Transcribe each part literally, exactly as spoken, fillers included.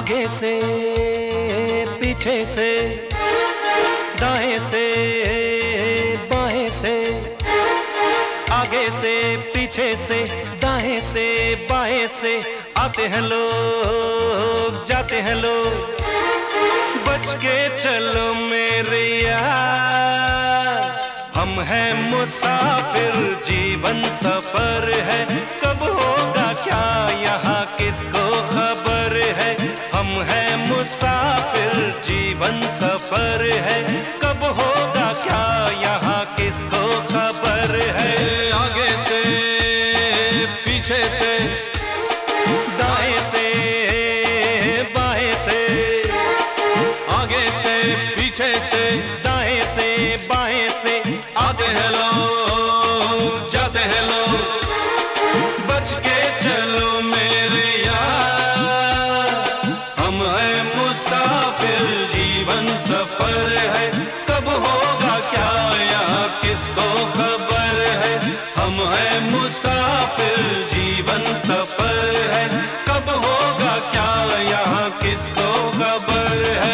आगे से पीछे से दाएं से बाएं से, आगे से पीछे से दाएं से बाएं से, आते हैं लोग जाते हैं लोग, बच के चलो मेरे यार। हम हैं मुसाफिर, जीवन सफर है, कब होगा क्या यहाँ किसको खबर है। हम हैं मुसाफिर, जीवन सफर है, कब होगा क्या यहाँ किसको खबर है। आगे से पीछे से दाएं से बाएं से, आगे से पीछे से दाएं से बाएं से, आते हैं लोग जाते हैं लोग, बच के चलो मेरे यार। हम हैं मुसाफिर, जीवन सफर है, कब होगा क्या यहाँ किसको खबर है। हम हैं मुसाफिर, जीवन सफर है, कब होगा क्या यहाँ किसको खबर है।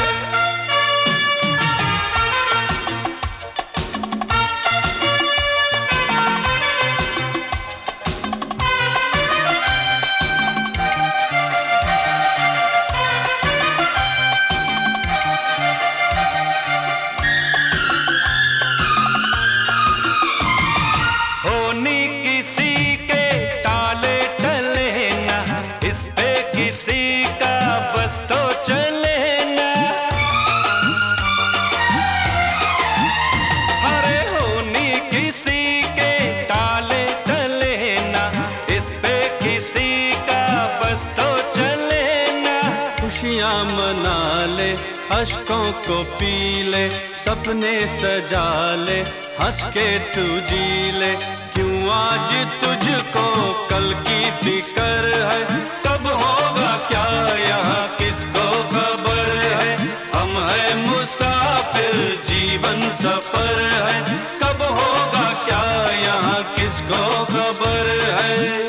होनी किसी के टाले टले ना, इस पे किसी का बस तो चले ना। अरे होनी किसी के टाले टले ना, इस पे किसी का बस तो चले ना। खुशियाँ मना ले, अश्कों को पी ले, सपने सजा ले, हंस के तू जी ले। क्यों आज तुझको कल की फिक्र है, कब होगा क्या यहाँ किसको खबर है। हम हैं मुसाफिर, जीवन सफर है, कब होगा क्या यहाँ किसको खबर है।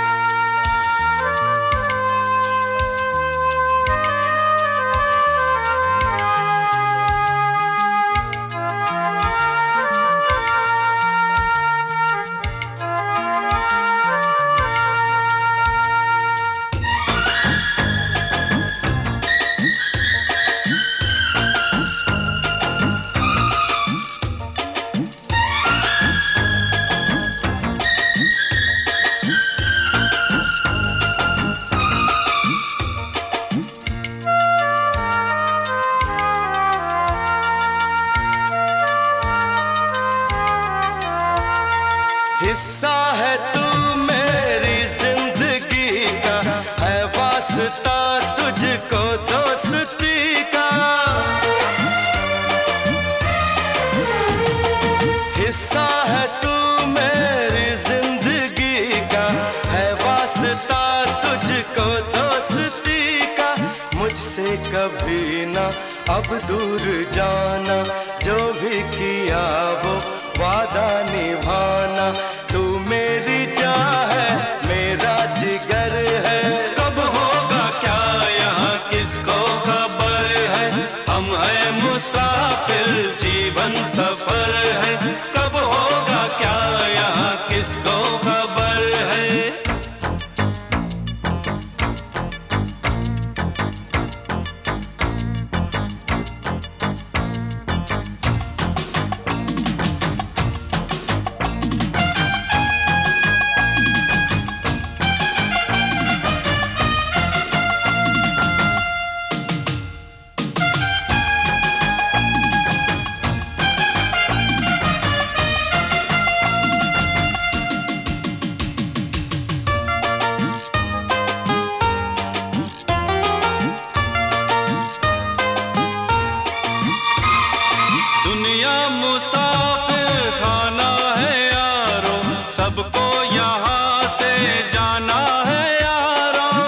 हिस्सा है तू मेरी जिंदगी का, है वास्ता तुझको दोस्ती का। हिस्सा है तू मेरी जिंदगी का, है वास्ता तुझको दोस्ती का। मुझसे कभी ना अब दूर जाना, जो भी किया वो वादा निभाना। तू मेरी जान है, मेरा जिगर है, कब होगा क्या यहाँ किसको खबर है। हम हैं मुसाफिर, जीवन सफर है, कब होगा क्या यहाँ किसको खबर है। दुनिया मुसाफिर खाना है यारों, सबको यहाँ से जाना है यारों।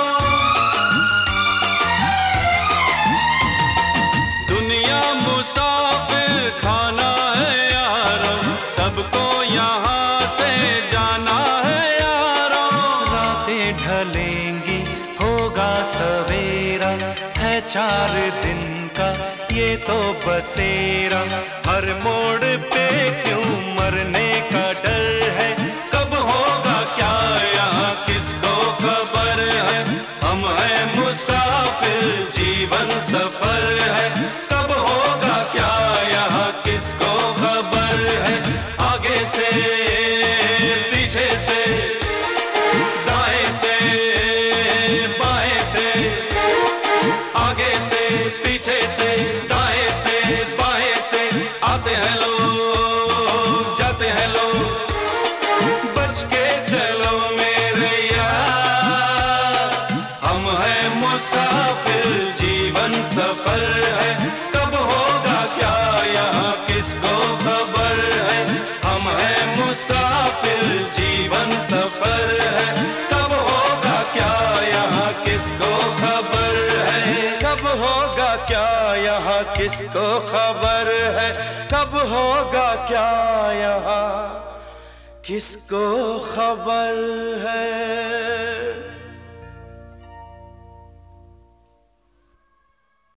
दुनिया मुसाफिर खाना है यारों, सबको यहाँ से जाना है यारों। रातें ढलेंगी होगा सवेरा, इंतजार दिन का ये तो बसेरा, हर मोड़ पे क्यों मरने का डर है। कब होगा क्या यहाँ किसको खबर है, हम हैं मुसाफिर जीवन सफर है। कब होगा क्या यहाँ किसको खबर है, आगे से पीछे से दाएं से बाएं से, आगे से पीछे से दाएं से बाएं से, आते हैं लोग जाते हैं लोग, बच के चलो मेरे यार, हम हैं मुसाफिर जीवन सफर है। कब होगा क्या यहाँ किसको खबर है, हम हैं मुसाफिर जीवन सफर है। कब होगा क्या यहाँ किसको खबर है, कब होगा क्या यहाँ किसको खबर है, कब होगा क्या यहाँ किसको खबर है।